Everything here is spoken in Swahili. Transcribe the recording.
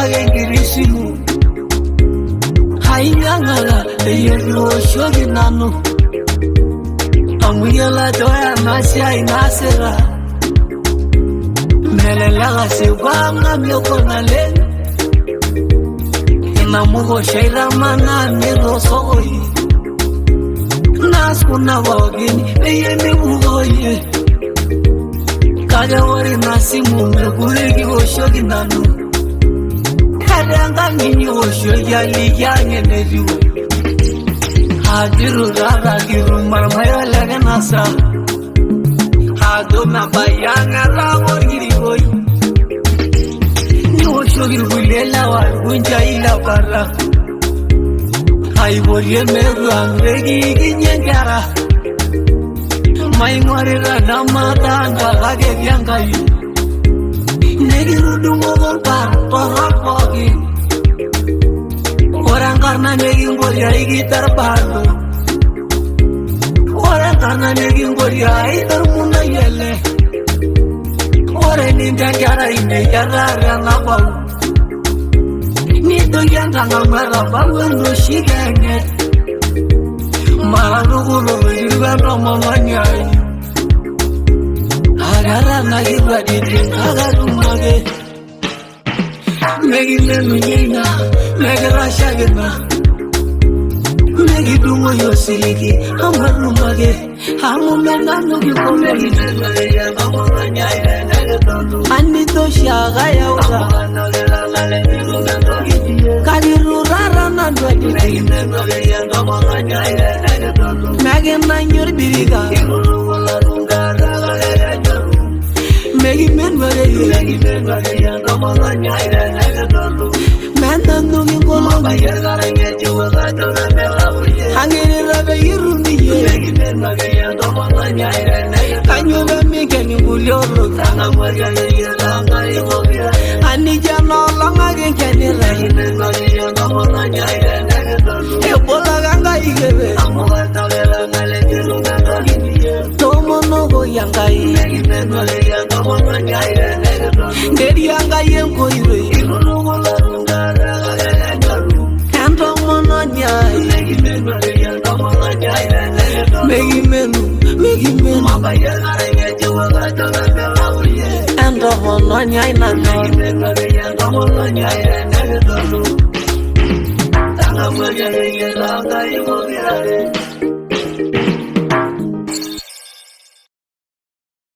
ngengirisimu Hainganga Eyo shogi nanu Amuyala doya nasya inasera Melelaga sibanga myokona len Inamugo shaira mana miro sogoi Nas kuna wagini eyeni ugoye Kaja wari nasimu meguregi oshogi nanu Kadanga nini oshogi aliyange neriwe Hadiru rara giru marmaya laga nasa Hado na bayanga ragor giri goy Ni oshogi gulela war gunja ila barra Hai borye meru angregi ginyengara Mai morira namata anga kage vyangai Negi rudumo volpar torapogi Orang karna negi ngolya igitar balo Orang karna negi ngolya itar muna yele Ore ninja jara ine jara rana bau Nito yanga ngamara bangun shigenge Marugulo yirgano mamanyai Agara nagirwa didi agarumage Megi menu nyina Megara shagena Megi dungo yosiliki Amarumage Hamu menano giko megi menu yanga mamanyai Anito shaga yauza Kadiru rara na dwedi Megi nanyur biriga Megi menwere Menandu ngingolo Hangiri raga yirundi Kanyuga mike ngulolo Anija no langa genkeni Ebola ganga igebe Tomo no go yangai Neri yangai yenko iroi Kanto mono nyai Megi menu Ando mono nyai nano Tanga mwege yelanga imo virare